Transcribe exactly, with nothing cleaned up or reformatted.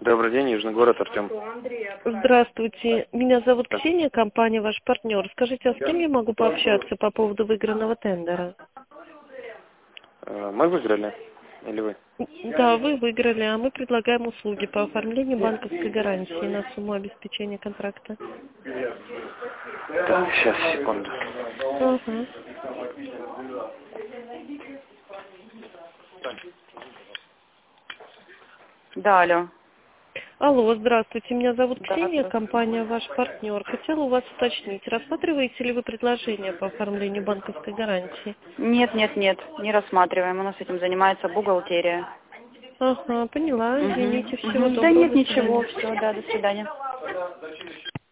Добрый день, Южный город, Артем. Здравствуйте, меня зовут Ксения, компания «Ваш партнер». Скажите, а с кем я могу пообщаться по поводу выигранного тендера? Мы выиграли? Или вы? Да, вы выиграли, а мы предлагаем услуги по оформлению банковской гарантии на сумму обеспечения контракта. Так, сейчас, секунду. Ага. Да, алло. Алло, здравствуйте, меня зовут Да, Ксения, компания «Ваш партнер». Хотела у вас уточнить, рассматриваете ли вы предложение по оформлению банковской гарантии? Нет, нет, нет, не рассматриваем. У нас этим занимается бухгалтерия. Ага, поняла, извините, Угу, всего угу. доброго. Да нет, до ничего, свидания. все, да, до свидания.